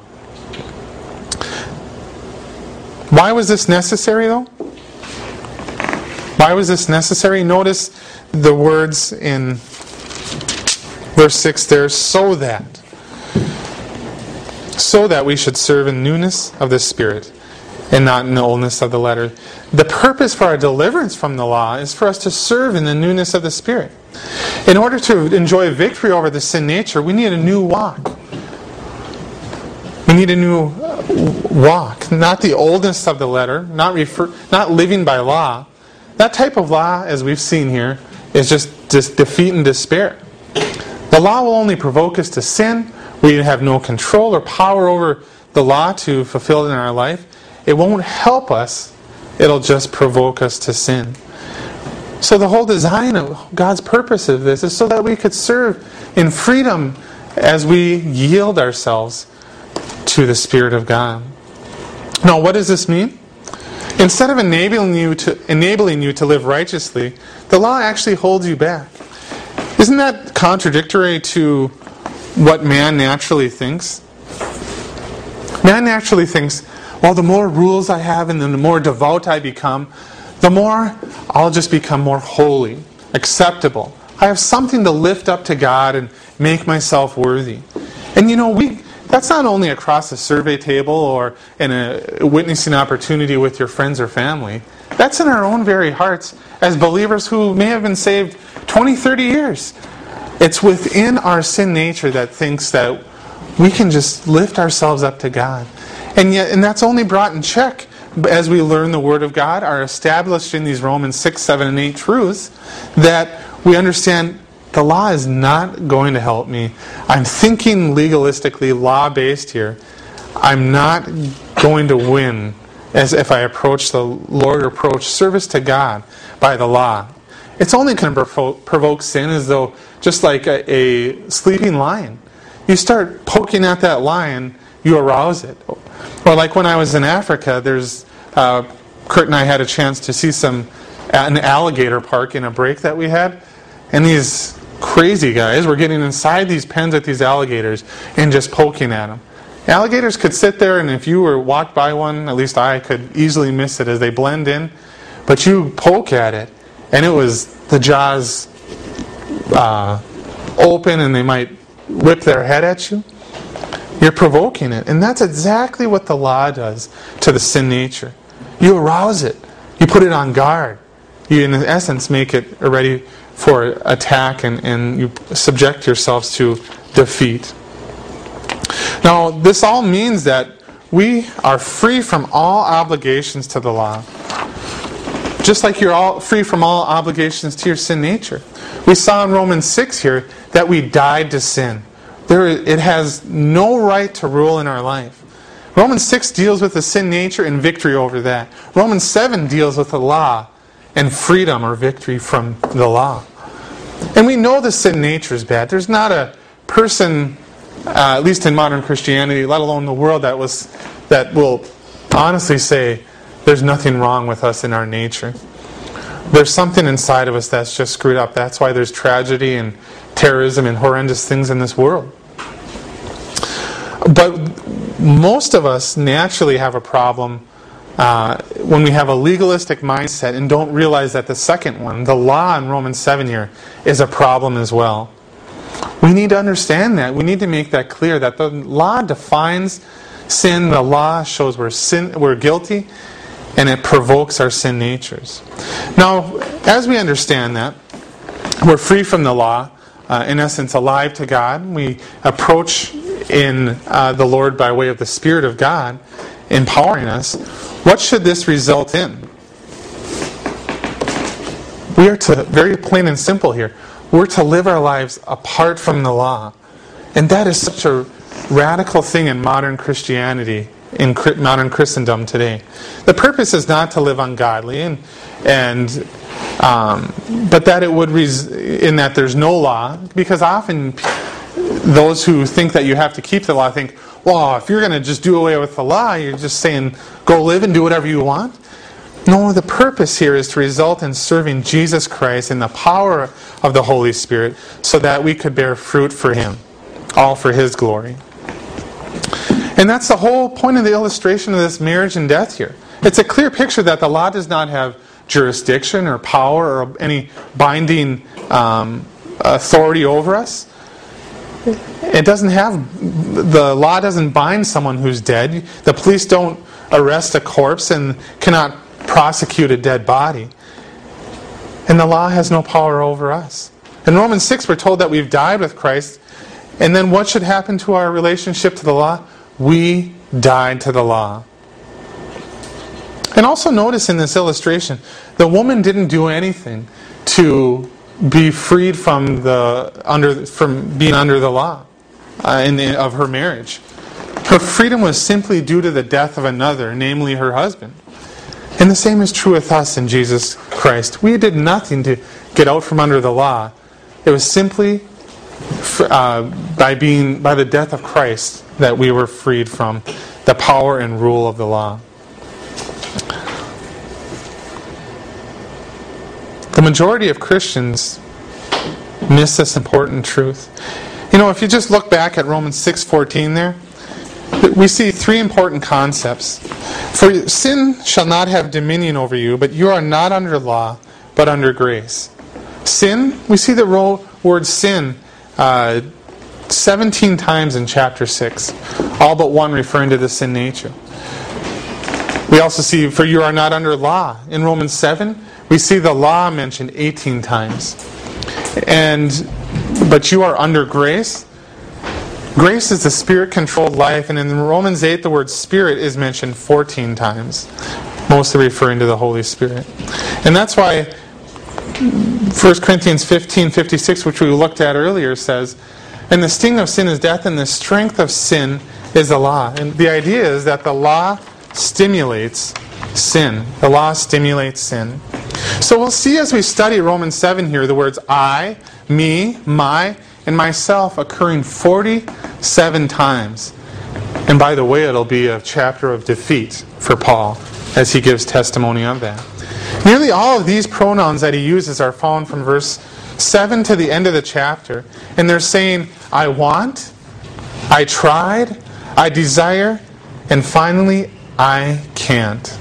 Why was this necessary, though? Why was this necessary? Notice the words in verse 6 there, so that we should serve in newness of the Spirit and not in the oldness of the letter. The purpose for our deliverance from the law is for us to serve in the newness of the Spirit. In order to enjoy victory over the sin nature, we need a new walk. We need a new walk, not the oldness of the letter, not living by law. That type of law, as we've seen here, is just defeat and despair. The law will only provoke us to sin. We have no control or power over the law to fulfill it in our life. It won't help us. It'll just provoke us to sin. So the whole design of God's purpose of this is so that we could serve in freedom as we yield ourselves to the Spirit of God. Now, what does this mean? Instead of enabling you to live righteously, the law actually holds you back. Isn't that contradictory to what man naturally thinks? Man naturally thinks, well, the more rules I have and the more devout I become, the more I'll just become more holy, acceptable. I have something to lift up to God and make myself worthy. And that's not only across a survey table or in a witnessing opportunity with your friends or family. That's in our own very hearts as believers who may have been saved 20, 30 years. It's within our sin nature that thinks that we can just lift ourselves up to God. And that's only brought in check as we learn the Word of God, are established in these Romans 6, 7, and 8 truths, that we understand the law is not going to help me. I'm thinking legalistically, law-based here. I'm not going to win as if I approach the Lord or approach service to God by the law. It's only going to provoke sin as though, just like a sleeping lion. you start poking at that lion, you arouse it. Or like when I was in Africa, Kurt and I had a chance to see an alligator park in a break that we had, and these crazy guys were getting inside these pens with these alligators and just poking at them. Alligators could sit there, and if you walked by one, at least I could easily miss it as they blend in. But you poke at it, and it was the jaws open, and they might whip their head at you. You're provoking it. And that's exactly what the law does to the sin nature. You arouse it. You put it on guard. You, in essence, make it ready for attack, and you subject yourselves to defeat. Now, this all means that we are free from all obligations to the law. Just like you're all free from all obligations to your sin nature. We saw in Romans 6 here that we died to sin. It has no right to rule in our life. Romans 6 deals with the sin nature and victory over that. Romans 7 deals with the law and freedom or victory from the law. And we know the sin nature is bad. There's not a person, at least in modern Christianity, let alone the world, that will honestly say there's nothing wrong with us in our nature. There's something inside of us that's just screwed up. That's why there's tragedy and terrorism and horrendous things in this world. But most of us naturally have a problem when we have a legalistic mindset and don't realize that the second one, the law in Romans 7 here, is a problem as well. We need to understand that. We need to make that clear, that the law defines sin. The law shows we're guilty, and it provokes our sin natures. Now, as we understand that, we're free from the law, in essence, alive to God. We approach in the Lord by way of the Spirit of God, empowering us. What should this result in? We are to, very plain and simple here, we're to live our lives apart from the law. And that is such a radical thing in modern Christianity, in modern Christendom today. The purpose is not to live ungodly, but that it would in that there's no law, because often those who think that you have to keep the law think, well, if you're going to just do away with the law, you're just saying go live and do whatever you want. No, the purpose here is to result in serving Jesus Christ in the power of the Holy Spirit, so that we could bear fruit for Him, all for His glory. And that's the whole point of the illustration of this marriage and death here. It's a clear picture that the law does not have jurisdiction or power or any binding authority over us. It doesn't have, the law doesn't bind someone who's dead. The police don't arrest a corpse and cannot prosecute a dead body. And the law has no power over us. In Romans 6 we're told that we've died with Christ. And then what should happen to our relationship to the law? We died to the law. And also notice in this illustration, the woman didn't do anything to be freed from being under the law of her marriage. Her freedom was simply due to the death of another, namely her husband. And the same is true with us in Jesus Christ. We did nothing to get out from under the law. It was simply by the death of Christ that we were freed from the power and rule of the law. The majority of Christians miss this important truth. You know, if you just look back at Romans 6:14 there, we see three important concepts. For sin shall not have dominion over you, but you are not under law, but under grace. Sin, we see the word sin 17 times in chapter 6, all but one referring to the sin nature. We also see, for you are not under law. In Romans 7, we see the law mentioned 18 times. But you are under grace. Grace is the Spirit-controlled life, and in Romans 8 the word Spirit is mentioned 14 times, mostly referring to the Holy Spirit. And that's why 1 Corinthians 15:56, which we looked at earlier, says, and the sting of sin is death, and the strength of sin is the law. And the idea is that the law stimulates sin. The law stimulates sin. So we'll see as we study Romans 7 here, the words I, me, my, and myself occurring 47 times. And by the way, it'll be a chapter of defeat for Paul as he gives testimony of that. Nearly all of these pronouns that he uses are found from verse 7 to the end of the chapter. And they're saying, I want, I tried, I desire, and finally, I can't.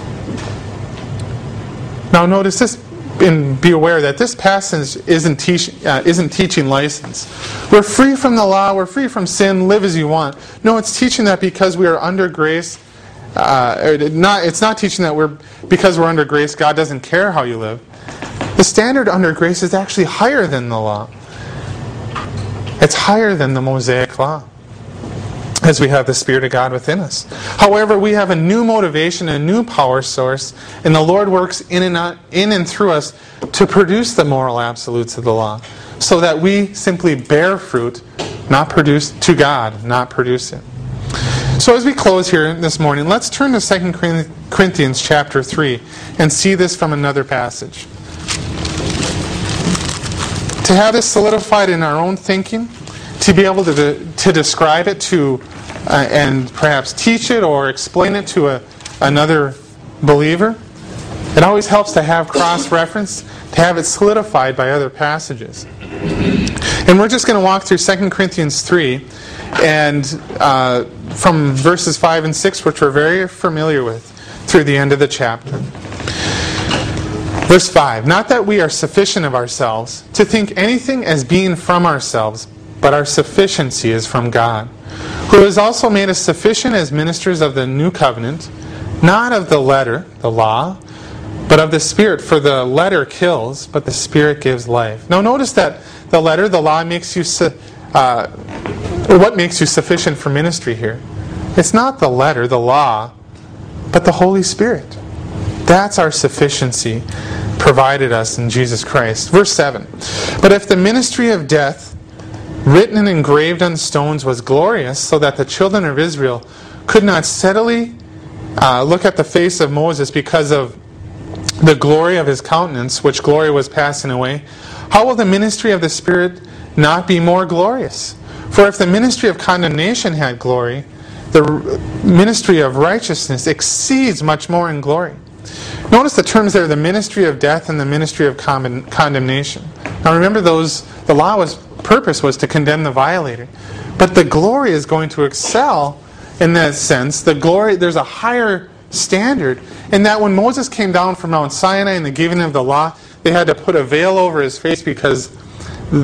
Now notice this, and be aware that this passage isn't teaching license. We're free from the law, we're free from sin, live as you want. No, it's teaching that because we are under grace, it's not teaching that because we're under grace, God doesn't care how you live. The standard under grace is actually higher than the law. It's higher than the Mosaic law, as we have the Spirit of God within us. However, we have a new motivation, a new power source, and the Lord works in and through us to produce the moral absolutes of the law, so that we simply bear fruit, not produce to God, not produce it. So as we close here this morning, let's turn to 2 Corinthians chapter 3 and see this from another passage. To have this solidified in our own thinking, to be able to describe it to and perhaps teach it or explain it to another believer, it always helps to have cross-reference, to have it solidified by other passages. And we're just going to walk through 2 Corinthians 3 and from verses 5 and 6, which we're very familiar with, through the end of the chapter. Verse 5, not that we are sufficient of ourselves to think anything as being from ourselves, but our sufficiency is from God, who has also made us sufficient as ministers of the new covenant, not of the letter, the law, but of the Spirit. For the letter kills, but the Spirit gives life. Now notice that the letter, the law, makes you what makes you sufficient for ministry here? It's not the letter, the law, but the Holy Spirit. That's our sufficiency provided us in Jesus Christ. Verse 7, but if the ministry of death, written and engraved on stones, was glorious, so that the children of Israel could not steadily look at the face of Moses because of the glory of his countenance, which glory was passing away, how will the ministry of the Spirit not be more glorious? For if the ministry of condemnation had glory, the ministry of righteousness exceeds much more in glory. Notice the terms there, the ministry of death and the ministry of condemnation. Now remember, the law's purpose was to condemn the violator. But the glory is going to excel in that sense. The glory, there's a higher standard in that when Moses came down from Mount Sinai and the giving of the law, they had to put a veil over his face because he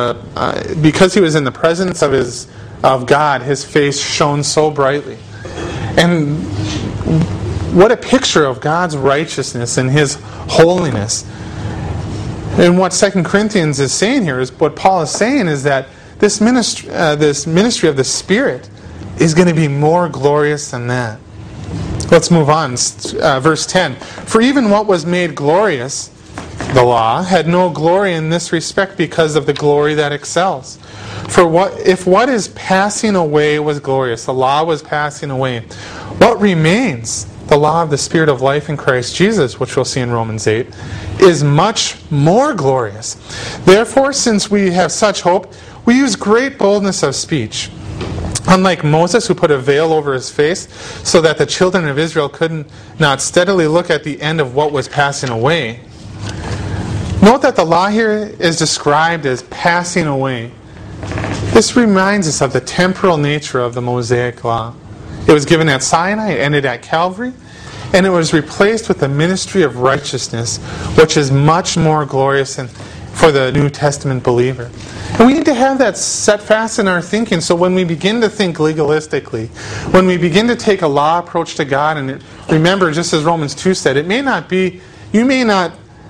was in the presence of God, his face shone so brightly. And what a picture of God's righteousness and His holiness. And what 2 Corinthians is saying here, is what Paul is saying, is that this ministry of the Spirit is going to be more glorious than that. Let's move on. Verse 10. For even what was made glorious, the law, had no glory in this respect because of the glory that excels. For if what is passing away was glorious, the law was passing away, what remains, the law of the Spirit of life in Christ Jesus, which we'll see in Romans 8, is much more glorious. Therefore, since we have such hope, we use great boldness of speech. Unlike Moses, who put a veil over his face so that the children of Israel could not steadily look at the end of what was passing away. Note that the law here is described as passing away. This reminds us of the temporal nature of the Mosaic law. It was given at Sinai, it ended at Calvary, and it was replaced with the ministry of righteousness, which is much more glorious for the New Testament believer. And we need to have that set fast in our thinking, so when we begin to think legalistically, when we begin to take a law approach to God, and remember, just as Romans 2 said, you may not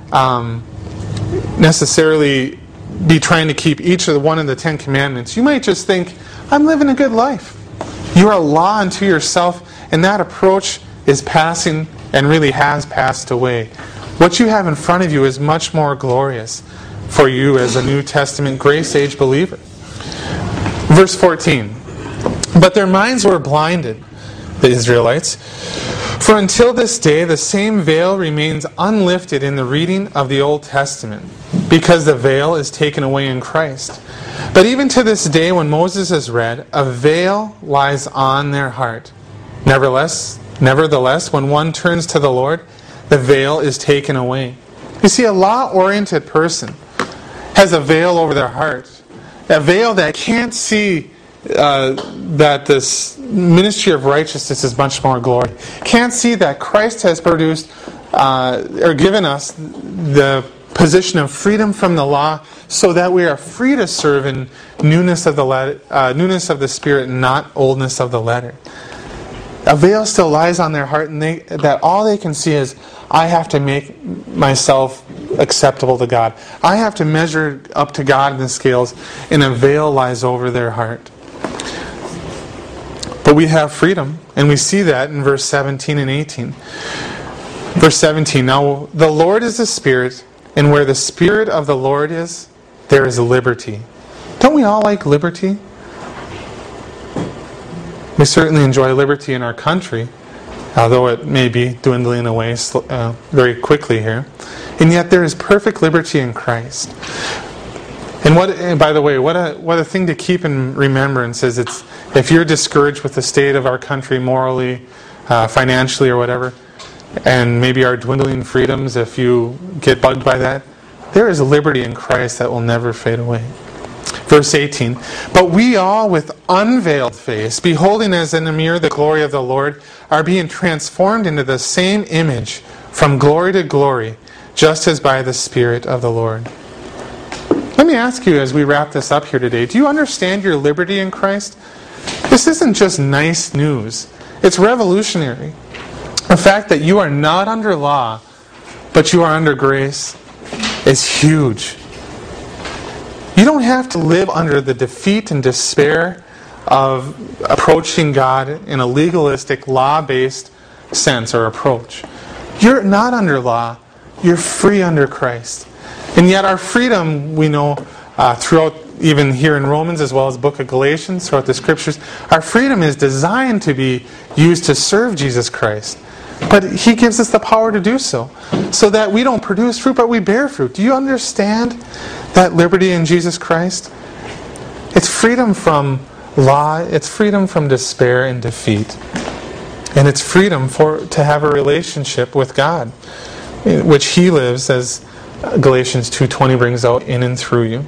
necessarily be trying to keep each of one of the 10 commandments. You might just think, I'm living a good life. You are a law unto yourself, and that approach is passing and really has passed away. What you have in front of you is much more glorious for you as a New Testament grace age believer. Verse 14. But their minds were blinded, the Israelites, for until this day the same veil remains unlifted in the reading of the Old Testament, because the veil is taken away in Christ. But even to this day, when Moses is read, a veil lies on their heart. Nevertheless, when one turns to the Lord, the veil is taken away. You see, a law-oriented person has a veil over their heart. A veil that can't see that this ministry of righteousness is much more glory. Can't see that Christ has produced or given us the position of freedom from the law, so that we are free to serve in newness of the Spirit, and not oldness of the letter. A veil still lies on their heart, and that all they can see is, I have to make myself acceptable to God. I have to measure up to God in the scales, and a veil lies over their heart. But we have freedom, and we see that in verse 17 and 18. Verse 17, now the Lord is the Spirit, and where the Spirit of the Lord is, there is liberty. Don't we all like liberty? We certainly enjoy liberty in our country, although it may be dwindling away very quickly here. And yet there is perfect liberty in Christ. And by the way, what a thing to keep in remembrance is, if you're discouraged with the state of our country morally, financially, or whatever, and maybe our dwindling freedoms, if you get bugged by that, there is liberty in Christ that will never fade away. Verse 18, but we all with unveiled face, beholding as in a mirror the glory of the Lord, are being transformed into the same image from glory to glory, just as by the Spirit of the Lord. Let me ask you as we wrap this up here today, do you understand your liberty in Christ? This isn't just nice news. It's revolutionary. The fact that you are not under law, but you are under grace, is huge. You don't have to live under the defeat and despair of approaching God in a legalistic, law-based sense or approach. You're not under law. You're free under Christ. And yet our freedom, we know throughout, even here in Romans as well as the book of Galatians, throughout the Scriptures, our freedom is designed to be used to serve Jesus Christ. But He gives us the power to do so that we don't produce fruit, but we bear fruit. Do you understand that liberty in Jesus Christ? It's freedom from law, it's freedom from despair and defeat. And it's freedom to have a relationship with God, in which He lives, as Galatians 2:20 brings out, in and through you.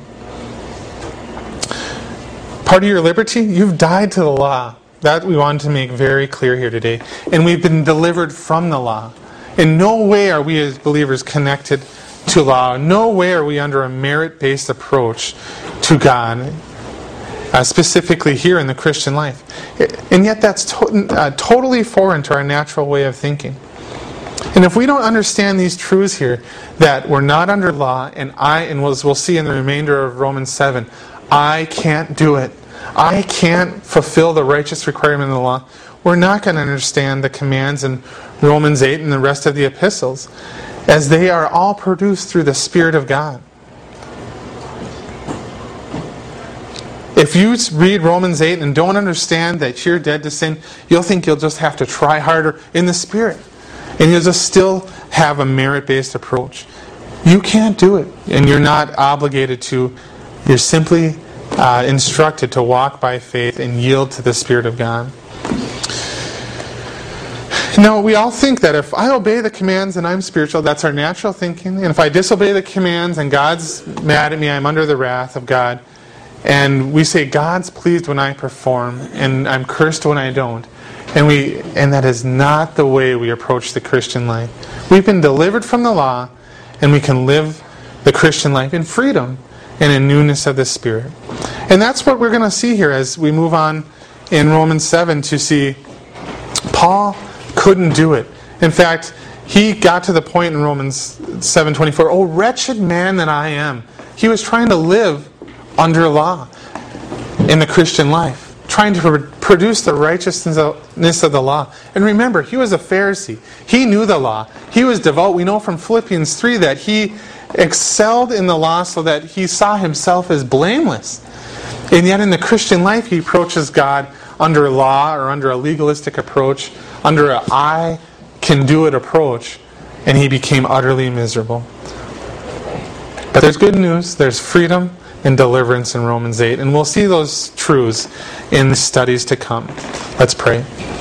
Part of your liberty, you've died to the law. That we want to make very clear here today. And we've been delivered from the law. In no way are we as believers connected to law. In no way are we under a merit-based approach to God, specifically here in the Christian life. And yet that's totally foreign to our natural way of thinking. And if we don't understand these truths here, that we're not under law, and as we'll see in the remainder of Romans 7, I can't do it. I can't fulfill the righteous requirement of the law. We're not going to understand the commands in Romans 8 and the rest of the epistles, as they are all produced through the Spirit of God. If you read Romans 8 and don't understand that you're dead to sin, you'll think you'll just have to try harder in the Spirit. And you'll just still have a merit-based approach. You can't do it, and you're not obligated to. You're simply instructed to walk by faith and yield to the Spirit of God. Now, we all think that if I obey the commands and I'm spiritual, that's our natural thinking. And if I disobey the commands and God's mad at me, I'm under the wrath of God. And we say God's pleased when I perform and I'm cursed when I don't. And that is not the way we approach the Christian life. We've been delivered from the law, and we can live the Christian life in freedom and in newness of the Spirit. And that's what we're going to see here as we move on in Romans 7 to see Paul couldn't do it. In fact, he got to the point in Romans 7:24, "Oh, wretched man that I am." He was trying to live under law in the Christian life, trying to produce the righteousness of the law. And remember, he was a Pharisee. He knew the law. He was devout. We know from Philippians 3 that he excelled in the law so that he saw himself as blameless. And yet in the Christian life, he approaches God under law or under a legalistic approach, under an I can do it approach, and he became utterly miserable. But there's good news, there's freedom and deliverance in Romans 8, and we'll see those truths in the studies to come. Let's pray.